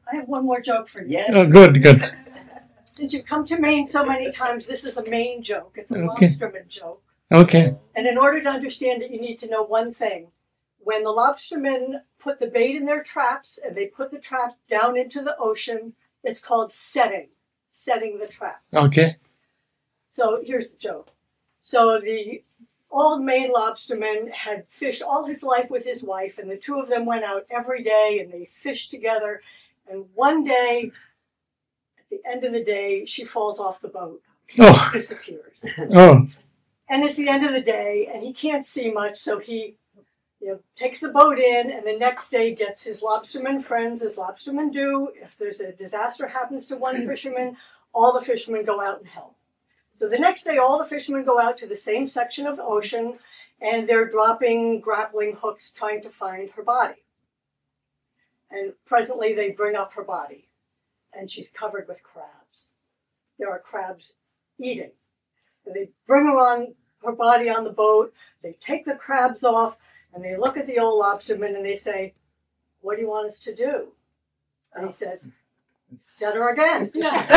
I have one more joke for you. Yeah. Oh, good, good. Since you've come to Maine so many times, this is a Maine joke. It's a Okay. lobsterman joke. Okay. And in order to understand it, you need to know one thing. When the lobstermen put the bait in their traps and they put the trap down into the ocean, it's called setting the trap. Okay. So here's the joke. So the old Maine lobsterman had fished all his life with his wife, and the two of them went out every day and they fished together. And one day, at the end of the day, she falls off the boat, Oh. disappears. Oh. And it's the end of the day, and he can't see much, so he takes the boat in, and the next day gets his lobsterman friends, as lobstermen do. If there's a disaster happens to one fisherman, all the fishermen go out and help. So the next day, all the fishermen go out to the same section of ocean, and they're dropping grappling hooks trying to find her body. And presently, they bring up her body, and she's covered with crabs. There are crabs eating. And they bring her body on the boat, they take the crabs off, and they look at the old lobsterman and they say, "What do you want us to do?" And he says, "Set her again."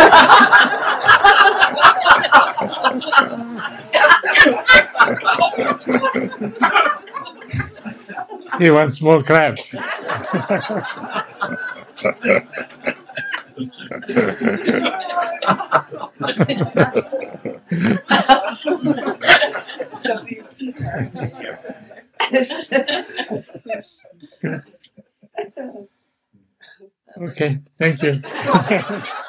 He wants more crabs. Okay, thank you.